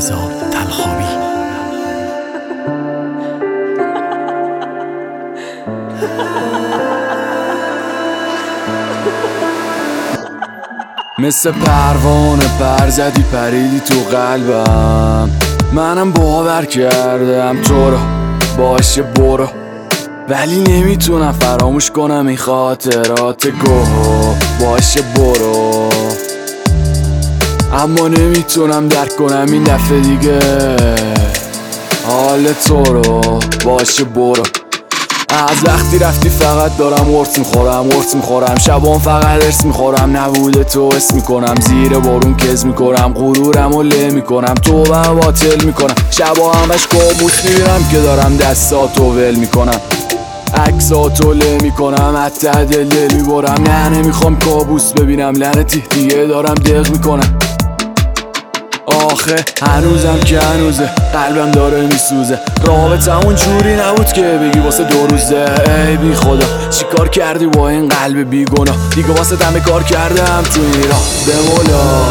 رضا طلخابی. مثل پروانه پر زدی پریدی تو قلبم، منم باور کردم تو رو، باشه برو، ولی نمیتونم فراموش کنم این خاطرات گوه، باشه برو، اما نمیتونم درک کنم این دفعه دیگه حال تو رو، باشه برو. از وقتی رفتی فقط دارم قرص میخورم شبام فقط ارس میخورم، نبوده تو حس میکنم، زیر بارون کز میکنم، غرورم و له میکنم، تو هم باطل میکنم، شبا همش کابوس میبینم که دارم دستاتو ول میکنم، عکساتو له میکنم، حتی دل میبرم، نه نمیخوام کابوس ببینم، لعنتی دیگه دارم دق میکنم. آخه هنوزم که هنوزه، قلبم داره میسوزه، رابطمون جوری نبود که بگی واسه 2 روزه. ای بی خدا چی کار کردی با این قلب بیگناه، دیگه واسه همه کار کردم تو این راه، به مولا.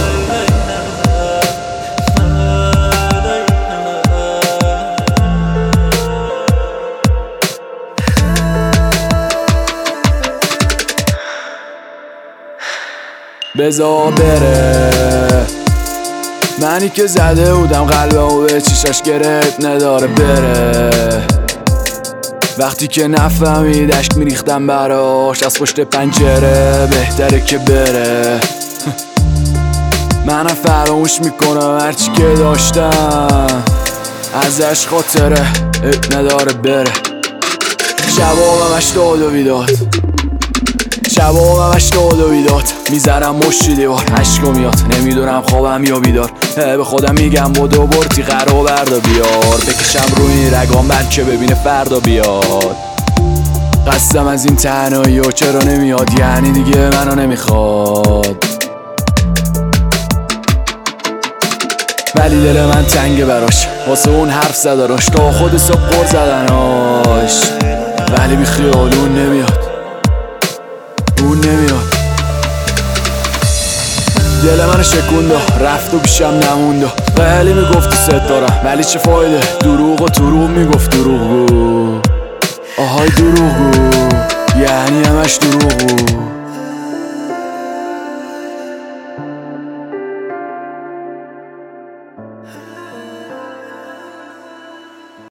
بذار بره منی که زده بودم قلبمو به چیشاش گرفت، نداره بره وقتی که نفهمید اشک میریختم براش از پشت پنجره، بهتره که بره. منم فراموش میکنم هرچی که داشتم ازش، خاطره نداره بره. شبام همش داد و بیداد، شبام همش داد و بیداد، میذارم مشتی دیوار، عشقو میاد نمیدونم خوابم یا بیدار، به خودم میگم بدو برتی قرار بردا بیار، بکشم روی رگام بلکه ببینه فردا بیاد. قصدم از این تنهایی و چرا نمیاد، یعنی دیگه منو نمیخواد، ولی دل من تنگه براش، واسه اون حرف زداراش، تا خود صبح قر زدناش، ولی بی خیال اون نمیاد، اون نمیاد. دل منو شکونده رفت و پیشم نمونده، ولی میگفتی ست دارم، ولی چه فایده، دروغ و دروغ میگفت دروغگو، آهای دروغگو، یعنی همش دروغگو.